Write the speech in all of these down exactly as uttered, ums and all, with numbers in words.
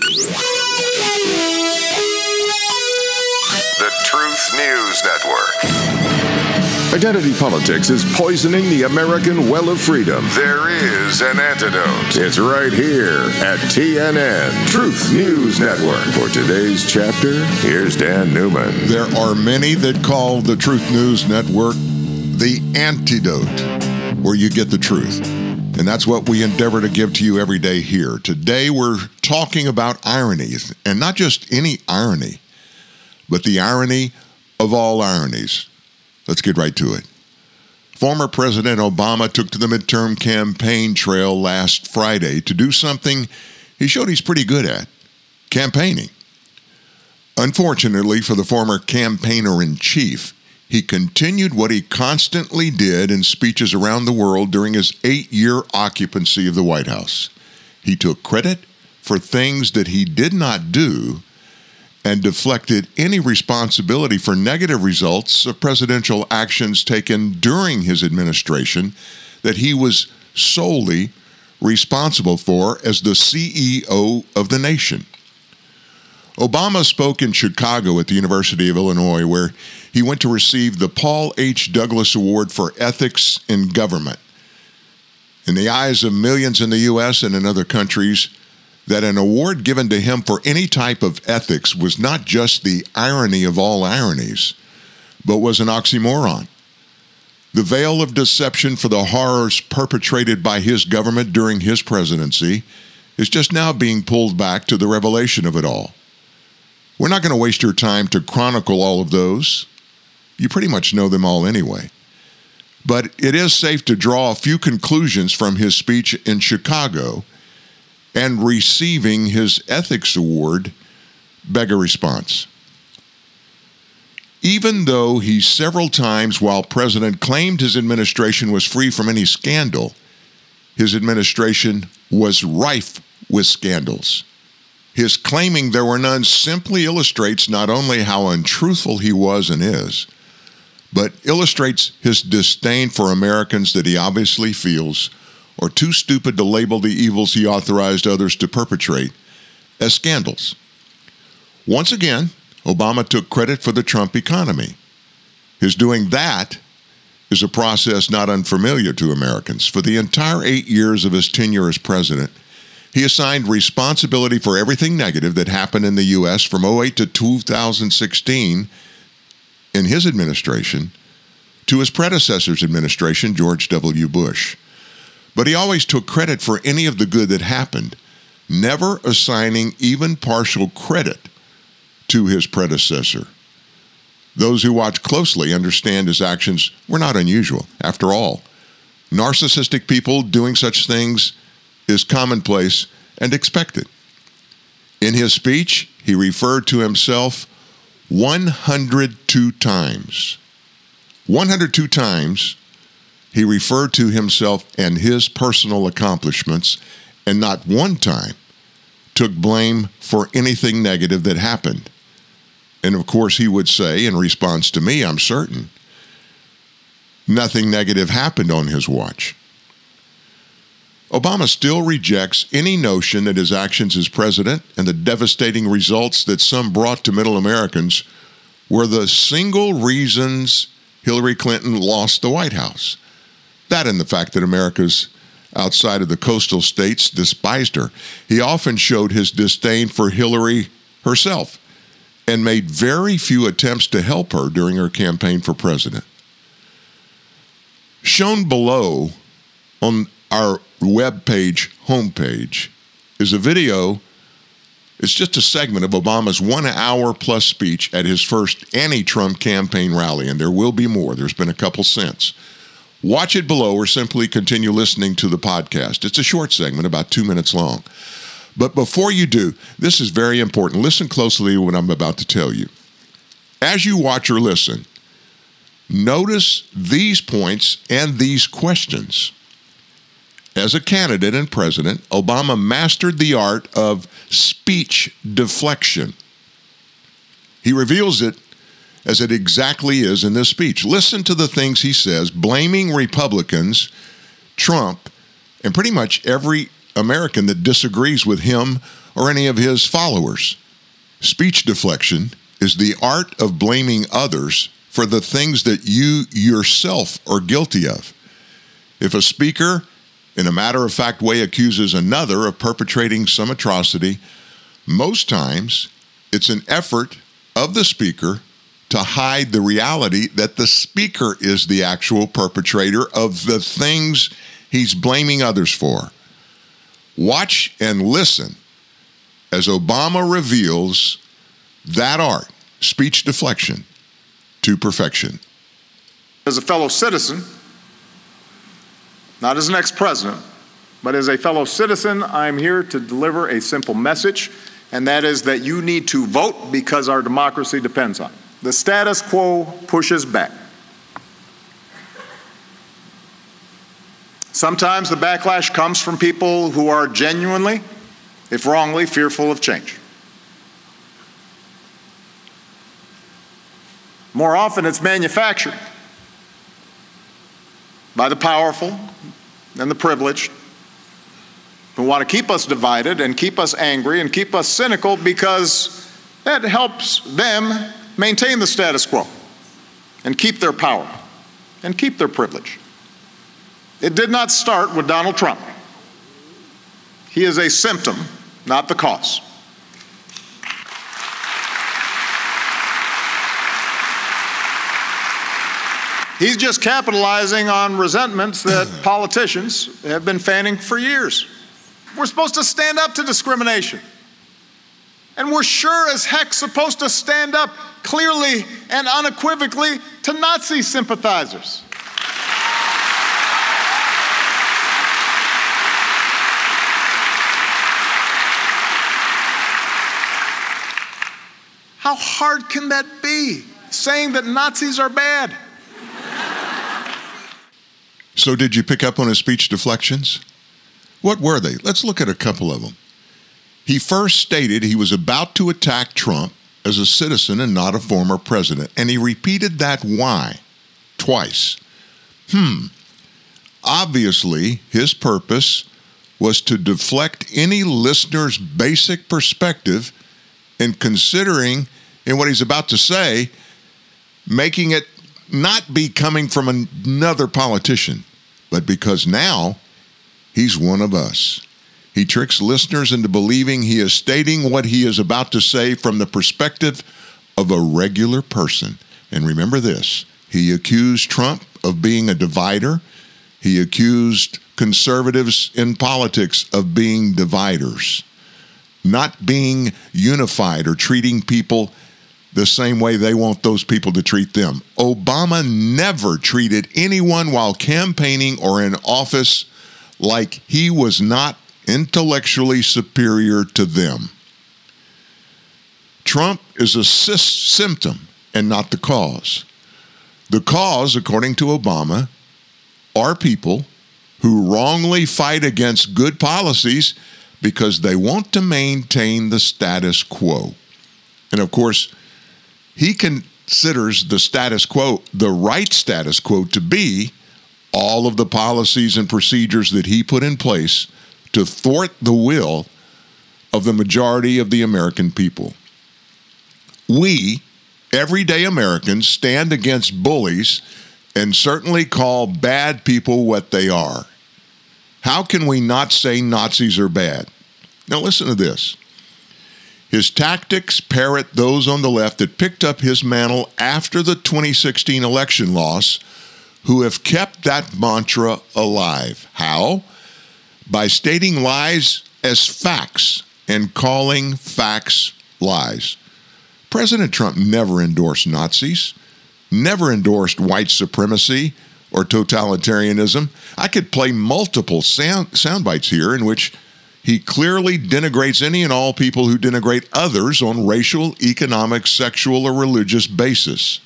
The Truth News Network. Identity politics is poisoning the American well of freedom. There is an antidote. It's right here at T N N, Truth News Network. For today's chapter, here's Dan Newman. There are many that call the Truth News Network the antidote, where you get the truth. And that's what we endeavor to give to you every day here. Today we're talking about irony, and not just any irony, but the irony of all ironies. Let's get right to it. Former President Obama took to the midterm campaign trail last Friday to do something he showed he's pretty good at, campaigning. Unfortunately for the former campaigner-in-chief, he continued what he constantly did in speeches around the world during his eight-year occupancy of the White House. He took credit for things that he did not do and deflected any responsibility for negative results of presidential actions taken during his administration that he was solely responsible for as the C E O of the nation. Obama spoke in Chicago at the University of Illinois, where he went to receive the Paul H. Douglas Award for Ethics in Government. In the eyes of millions in the U S and in other countries, that an award given to him for any type of ethics was not just the irony of all ironies, but was an oxymoron. The veil of deception for the horrors perpetrated by his government during his presidency is just now being pulled back to the revelation of it all. We're not going to waste your time to chronicle all of those. You pretty much know them all anyway. But it is safe to draw a few conclusions from his speech in Chicago, and receiving his ethics award beg a response. Even though he several times while president claimed his administration was free from any scandal, his administration was rife with scandals. His claiming there were none simply illustrates not only how untruthful he was and is, but illustrates his disdain for Americans that he obviously feels are too stupid to label the evils he authorized others to perpetrate as scandals. Once again, Obama took credit for the Trump economy. His doing that is a process not unfamiliar to Americans. For the entire eight years of his tenure as president, he assigned responsibility for everything negative that happened in the U S from oh eight to two thousand sixteen in his administration to his predecessor's administration, George W. Bush. But he always took credit for any of the good that happened, never assigning even partial credit to his predecessor. Those who watch closely understand his actions were not unusual. After all, narcissistic people doing such things is commonplace and expected. In his speech, he referred to himself one hundred two times. one hundred two times he referred to himself and his personal accomplishments, and not one time took blame for anything negative that happened. And of course, he would say, in response to me, I'm certain, nothing negative happened on his watch. Obama still rejects any notion that his actions as president and the devastating results that some brought to middle Americans were the single reasons Hillary Clinton lost the White House. That and the fact that America's outside of the coastal states despised her. He often showed his disdain for Hillary herself and made very few attempts to help her during her campaign for president. Shown below on our webpage homepage is a video. It's just a segment of Obama's one-hour-plus speech at his first anti-Trump campaign rally, and there will be more. There's been a couple since. Watch it below or simply continue listening to the podcast. It's a short segment, about two minutes long. But before you do, this is very important. Listen closely to what I'm about to tell you. As you watch or listen, notice these points and these questions. As a candidate and president, Obama mastered the art of speech deflection. He reveals it as it exactly is in this speech. Listen to the things he says, blaming Republicans, Trump, and pretty much every American that disagrees with him or any of his followers. Speech deflection is the art of blaming others for the things that you yourself are guilty of. If a speaker, in a matter-of-fact way, accuses another of perpetrating some atrocity, most times it's an effort of the speaker to hide the reality that the speaker is the actual perpetrator of the things he's blaming others for. Watch and listen as Obama reveals that art, speech deflection, to perfection. As a fellow citizen, not as an ex-president, but as a fellow citizen, I'm here to deliver a simple message, and that is that you need to vote because our democracy depends on it. The status quo pushes back. Sometimes the backlash comes from people who are genuinely, if wrongly, fearful of change. More often it's manufactured by the powerful and the privileged who want to keep us divided and keep us angry and keep us cynical because that helps them maintain the status quo and keep their power and keep their privilege. It did not start with Donald Trump. He is a symptom, not the cause. He's just capitalizing on resentments that politicians have been fanning for years. We're supposed to stand up to discrimination. And we're sure as heck supposed to stand up clearly and unequivocally to Nazi sympathizers. How hard can that be, saying that Nazis are bad? So did you pick up on his speech deflections? What were they? Let's look at a couple of them. He first stated he was about to attack Trump as a citizen and not a former president, and he repeated that why twice. Hmm. Obviously, his purpose was to deflect any listener's basic perspective in considering, in what he's about to say, making it not be coming from another politician, but because now he's one of us. He tricks listeners into believing he is stating what he is about to say from the perspective of a regular person. And remember this, he accused Trump of being a divider. He accused conservatives in politics of being dividers, not being unified or treating people the same way they want those people to treat them. Obama never treated anyone while campaigning or in office like he was not intellectually superior to them. Trump is a sy- symptom and not the cause. The cause, according to Obama, are people who wrongly fight against good policies because they want to maintain the status quo. And of course, he considers the status quo, the right status quo, to be all of the policies and procedures that he put in place to thwart the will of the majority of the American people. We, everyday Americans, stand against bullies and certainly call bad people what they are. How can we not say Nazis are bad? Now listen to this. His tactics parrot those on the left that picked up his mantle after the twenty sixteen election loss, who have kept that mantra alive. How? By stating lies as facts and calling facts lies. President Trump never endorsed Nazis, never endorsed white supremacy or totalitarianism. I could play multiple sound, sound bites here in which he clearly denigrates any and all people who denigrate others on racial, economic, sexual, or religious basis.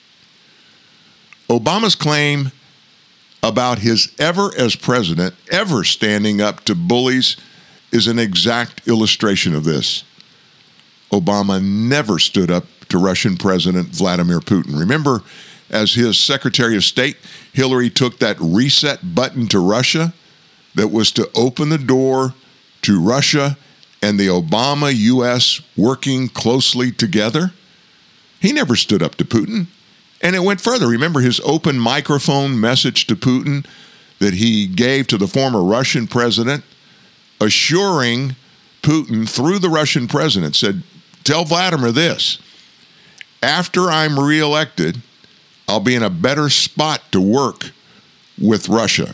Obama's claim about his ever as president, ever standing up to bullies is an exact illustration of this. Obama never stood up to Russian President Vladimir Putin. Remember, as his Secretary of State, Hillary took that reset button to Russia that was to open the door to Russia and the Obama U S working closely together? He never stood up to Putin. And it went further. Remember his open microphone message to Putin that he gave to the former Russian president, assuring Putin through the Russian president, said, tell Vladimir this, after I'm reelected, I'll be in a better spot to work with Russia.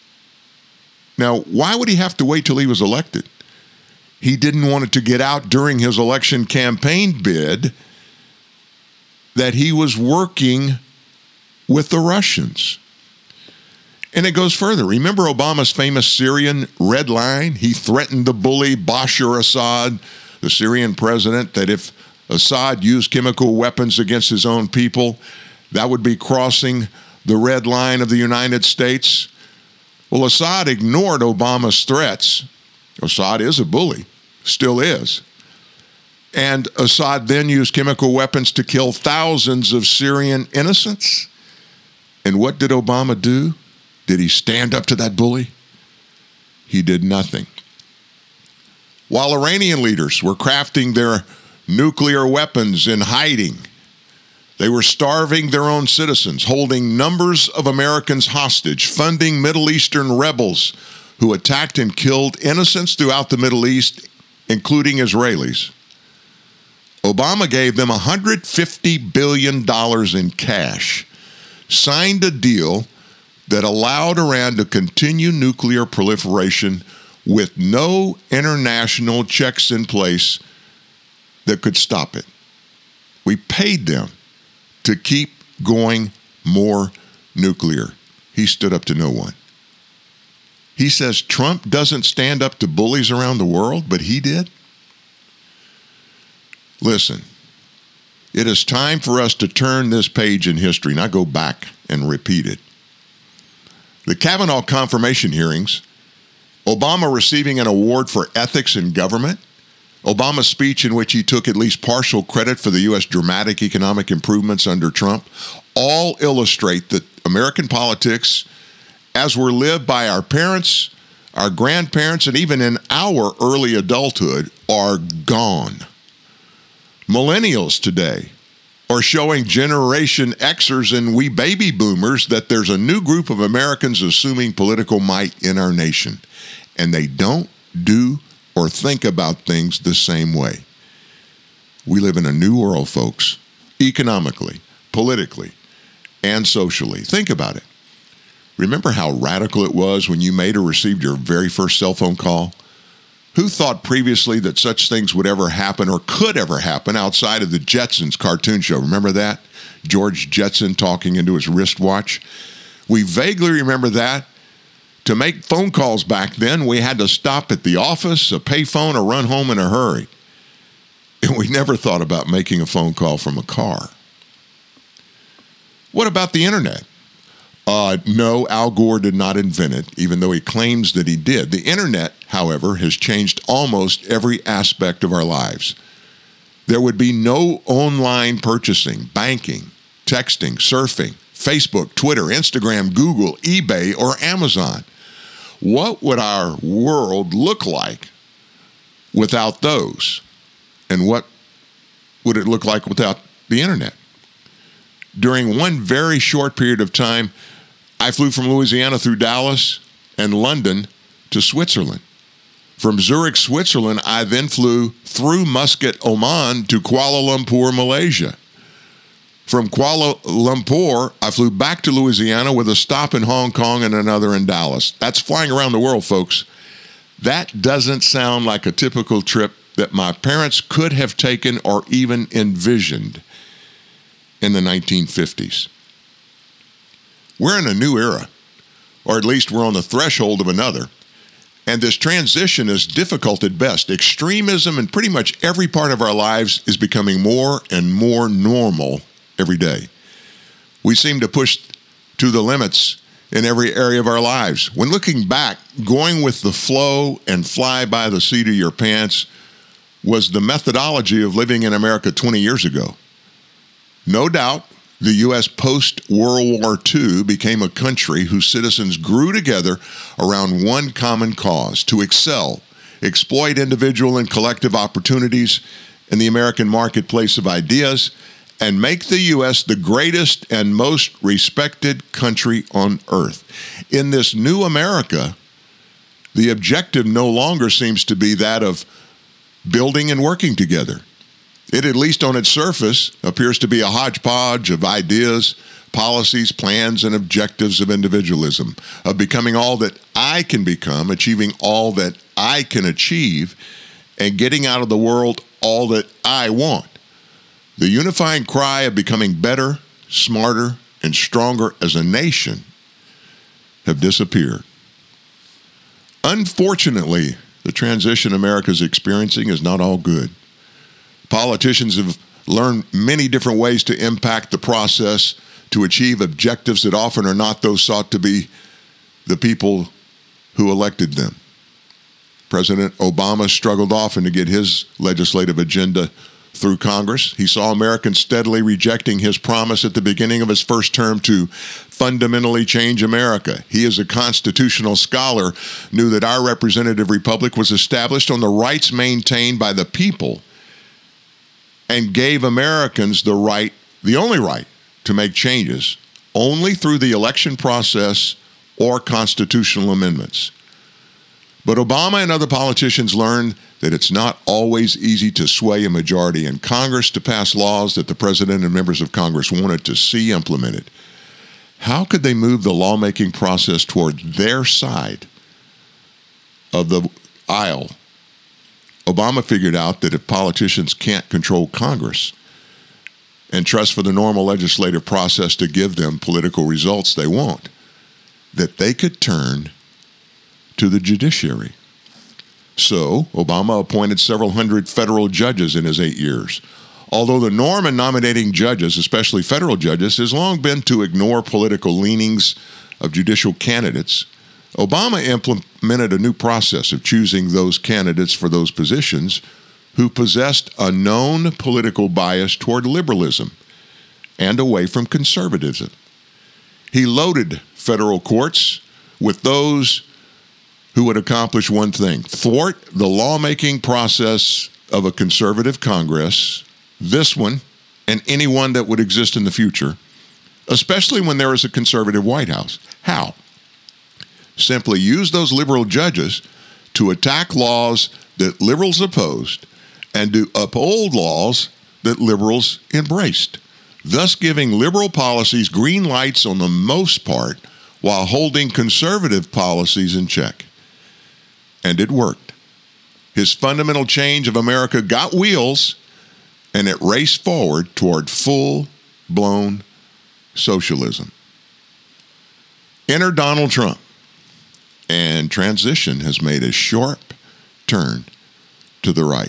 Now, why would he have to wait till he was elected? He didn't want it to get out during his election campaign bid that he was working with the Russians. And it goes further. Remember Obama's famous Syrian red line? He threatened the bully Bashar Assad, the Syrian president, that if Assad used chemical weapons against his own people, that would be crossing the red line of the United States. Well, Assad ignored Obama's threats. Assad is a bully, still is. And Assad then used chemical weapons to kill thousands of Syrian innocents. And what did Obama do? Did he stand up to that bully? He did nothing. While Iranian leaders were crafting their nuclear weapons in hiding, they were starving their own citizens, holding numbers of Americans hostage, funding Middle Eastern rebels who attacked and killed innocents throughout the Middle East, including Israelis. Obama gave them one hundred fifty billion dollars in cash, signed a deal that allowed Iran to continue nuclear proliferation with no international checks in place that could stop it. We paid them to keep going more nuclear. He stood up to no one. He says Trump doesn't stand up to bullies around the world, but he did. Listen, it is time for us to turn this page in history, not go back and repeat it. The Kavanaugh confirmation hearings, Obama receiving an award for ethics in government, Obama's speech in which he took at least partial credit for the U S dramatic economic improvements under Trump, all illustrate that American politics, as were lived by our parents, our grandparents, and even in our early adulthood, are gone. Millennials today are showing Generation Xers and we baby boomers that there's a new group of Americans assuming political might in our nation, and they don't do or think about things the same way. We live in a new world, folks, economically, politically, and socially. Think about it. Remember how radical it was when you made or received your very first cell phone call? Who thought previously that such things would ever happen or could ever happen outside of the Jetsons cartoon show? Remember that? George Jetson talking into his wristwatch. We vaguely remember that. To make phone calls back then, we had to stop at the office, a payphone, or run home in a hurry. And we never thought about making a phone call from a car. What about the internet? Uh, no, Al Gore did not invent it, even though he claims that he did. The internet, however, has changed almost every aspect of our lives. There would be no online purchasing, banking, texting, surfing, Facebook, Twitter, Instagram, Google, eBay, or Amazon. What would our world look like without those? And what would it look like without the internet? During one very short period of time, I flew from Louisiana through Dallas and London to Switzerland. From Zurich, Switzerland, I then flew through Muscat, Oman to Kuala Lumpur, Malaysia. From Kuala Lumpur, I flew back to Louisiana with a stop in Hong Kong and another in Dallas. That's flying around the world, folks. That doesn't sound like a typical trip that my parents could have taken or even envisioned in the nineteen fifties. We're in a new era, or at least we're on the threshold of another. And this transition is difficult at best. Extremism in pretty much every part of our lives is becoming more and more normal every day. We seem to push to the limits in every area of our lives. When looking back, going with the flow and fly by the seat of your pants was the methodology of living in America twenty years ago. No doubt, the U S post-World War Two became a country whose citizens grew together around one common cause: to excel exploit individual and collective opportunities in the American marketplace of ideas, and make the U S the greatest and most respected country on earth. In this new America, the objective no longer seems to be that of building and working together. It, at least on its surface, appears to be a hodgepodge of ideas, policies, plans, and objectives of individualism, of becoming all that I can become, achieving all that I can achieve, and getting out of the world all that I want. The unifying cry of becoming better, smarter, and stronger as a nation have disappeared. Unfortunately, the transition America is experiencing is not all good. Politicians have learned many different ways to impact the process to achieve objectives that often are not those sought to be the people who elected them. President Obama struggled often to get his legislative agenda through Congress. He saw Americans steadily rejecting his promise at the beginning of his first term to fundamentally change America. He, as a constitutional scholar, knew that our representative republic was established on the rights maintained by the people and gave Americans the right, the only right, to make changes only through the election process or constitutional amendments. But Obama and other politicians learned that it's not always easy to sway a majority in Congress to pass laws that the president and members of Congress wanted to see implemented. How could they move the lawmaking process toward their side of the aisle? Obama figured out that if politicians can't control Congress and trust for the normal legislative process to give them political results they want, that they could turn to the judiciary. So, Obama appointed several hundred federal judges in his eight years. Although the norm in nominating judges, especially federal judges, has long been to ignore political leanings of judicial candidates, Obama implemented a new process of choosing those candidates for those positions who possessed a known political bias toward liberalism and away from conservatism. He loaded federal courts with those who would accomplish one thing: thwart the lawmaking process of a conservative Congress, this one, and any one that would exist in the future, especially when there is a conservative White House. How? Simply use those liberal judges to attack laws that liberals opposed and to uphold laws that liberals embraced, thus giving liberal policies green lights on the most part while holding conservative policies in check. And it worked. His fundamental change of America got wheels, and it raced forward toward full-blown socialism. Enter Donald Trump, and transition has made a sharp turn to the right.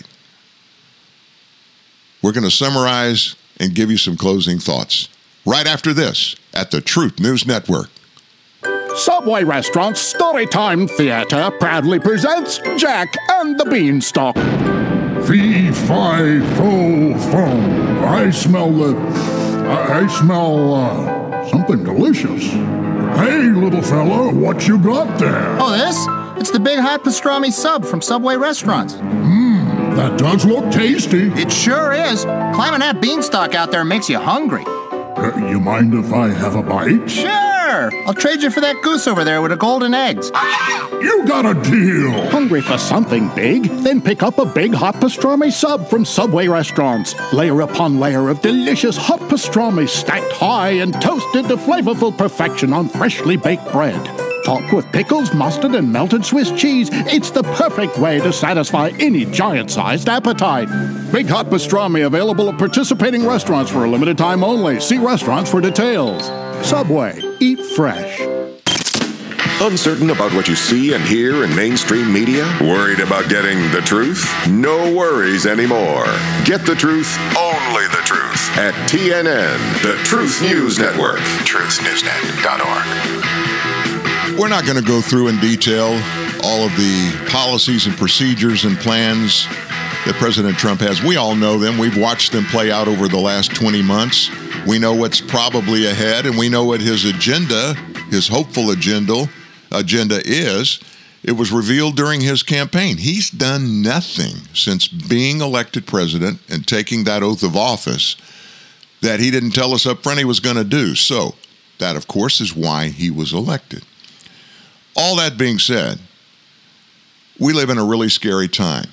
We're going to summarize and give you some closing thoughts right after this at the Truth News Network. Subway Restaurant's Storytime Theater proudly presents Jack and the Beanstalk. Fee, fi, fo, fum. I smell the... I, I smell, uh, something delicious. Hey, little fella, what you got there? Oh, this? It's the Big Hot Pastrami Sub from Subway Restaurants. Mmm, that does look tasty. It sure is. Climbing that beanstalk out there makes you hungry. Uh, you mind if I have a bite? Sure! I'll trade you for that goose over there with the golden eggs. You got a deal! Hungry for something big? Then pick up a Big Hot Pastrami Sub from Subway Restaurants. Layer upon layer of delicious hot pastrami stacked high and toasted to flavorful perfection on freshly baked bread. Topped with pickles, mustard, and melted Swiss cheese, it's the perfect way to satisfy any giant-sized appetite. Big Hot Pastrami available at participating restaurants for a limited time only. See restaurants for details. Subway. Eat fresh. Uncertain about what you see and hear in mainstream media? Worried about getting the truth? No worries anymore. Get the truth, only the truth, at T N N, the Truth News Network. truth news net dot org. We're not going to go through in detail all of the policies and procedures and plans that President Trump has. We all know them. We've watched them play out over the last twenty months. We know what's probably ahead, and we know what his agenda, his hopeful agenda, agenda is. It was revealed during his campaign. He's done nothing since being elected president and taking that oath of office that he didn't tell us up front he was going to do. So that, of course, is why he was elected. All that being said, we live in a really scary time.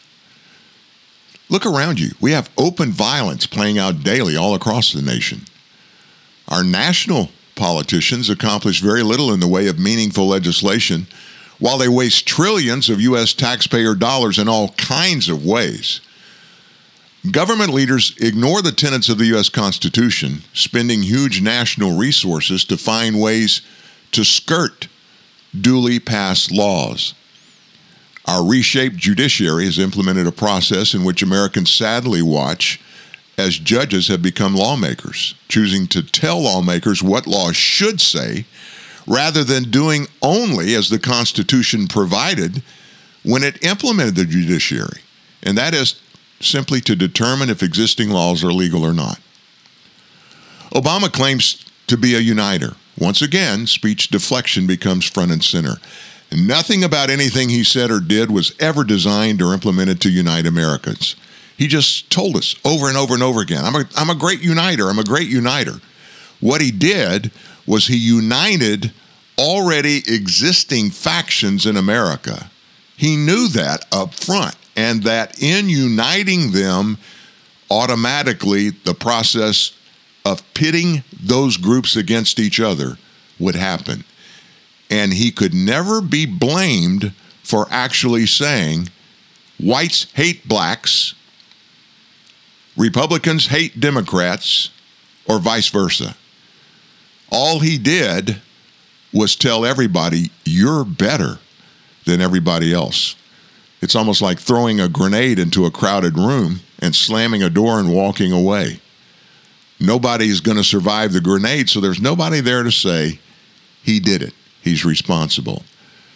Look around you. We have open violence playing out daily all across the nation. Our national politicians accomplish very little in the way of meaningful legislation, while they waste trillions of U S taxpayer dollars in all kinds of ways. Government leaders ignore the tenets of the U S Constitution, spending huge national resources to find ways to skirt duly passed laws. Our reshaped judiciary has implemented a process in which Americans sadly watch as judges have become lawmakers, choosing to tell lawmakers what laws should say rather than doing only as the Constitution provided when it implemented the judiciary, and that is simply to determine if existing laws are legal or not. Obama claims to be a uniter. Once again, speech deflection becomes front and center. Nothing about anything he said or did was ever designed or implemented to unite Americans. He just told us over and over and over again, I'm a, I'm a great uniter, I'm a great uniter. What he did was he united already existing factions in America. He knew that up front, and that in uniting them, automatically the process of pitting those groups against each other would happen. And he could never be blamed for actually saying, whites hate blacks, Republicans hate Democrats, or vice versa. All he did was tell everybody, you're better than everybody else. It's almost like throwing a grenade into a crowded room and slamming a door and walking away. Nobody's going to survive the grenade, so there's nobody there to say, he did it. He's responsible.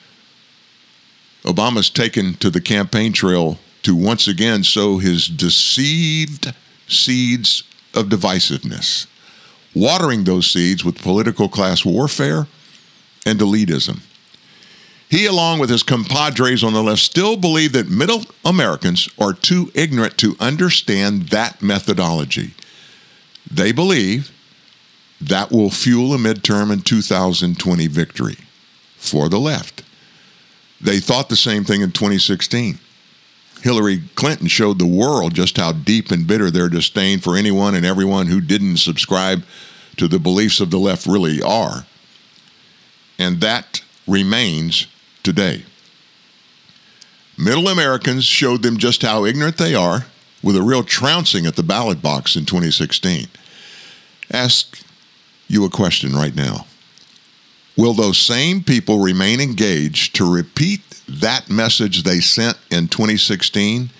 Obama's taken to the campaign trail to once again sow his deceived seeds of divisiveness, watering those seeds with political class warfare and elitism. He, along with his compadres on the left, still believe that middle Americans are too ignorant to understand that methodology. They believe that will fuel a midterm and two thousand twenty victory for the left. They thought the same thing in twenty sixteen. Hillary Clinton showed the world just how deep and bitter their disdain for anyone and everyone who didn't subscribe to the beliefs of the left really are. And that remains today. Middle Americans showed them just how ignorant they are with a real trouncing at the ballot box in twenty sixteen. Ask you a question right now. Will those same people remain engaged to repeat that message they sent in twenty sixteen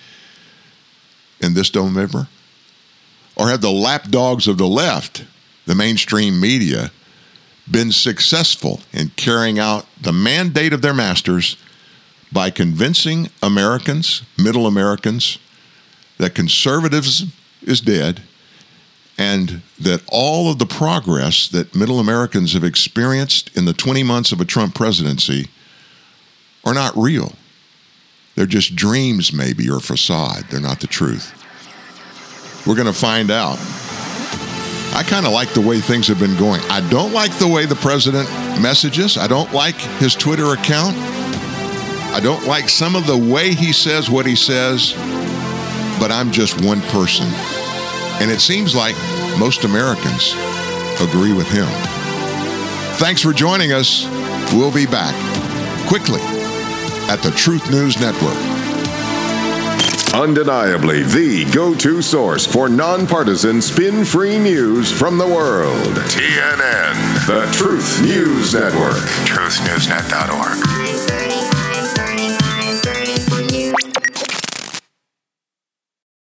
in this November? Or have the lapdogs of the left, the mainstream media, been successful in carrying out the mandate of their masters by convincing Americans, middle Americans, that conservatism is dead and that all of the progress that middle Americans have experienced in the twenty months of a Trump presidency are not real? They're just dreams, maybe, or facade. They're not the truth. We're going to find out. I kind of like the way things have been going. I don't like the way the president messages. I don't like his Twitter account. I don't like some of the way he says what he says, but I'm just one person. And it seems like most Americans agree with him. Thanks for joining us. We'll be back quickly at the Truth News Network. Undeniably the go-to source for nonpartisan, spin-free news from the world. T N N, The Truth News Network. truth news net dot org.